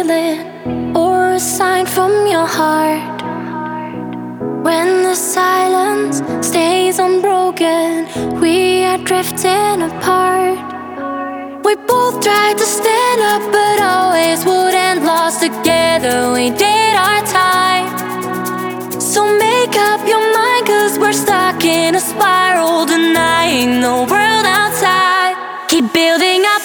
feeling or a sign from your heart. When the silence stays unbroken, we are drifting apart. We both tried to stand up, but always would end lost together. We did our time. So make up your mind, 'cause we're stuck in a spiral, denying the world outside. Keep building up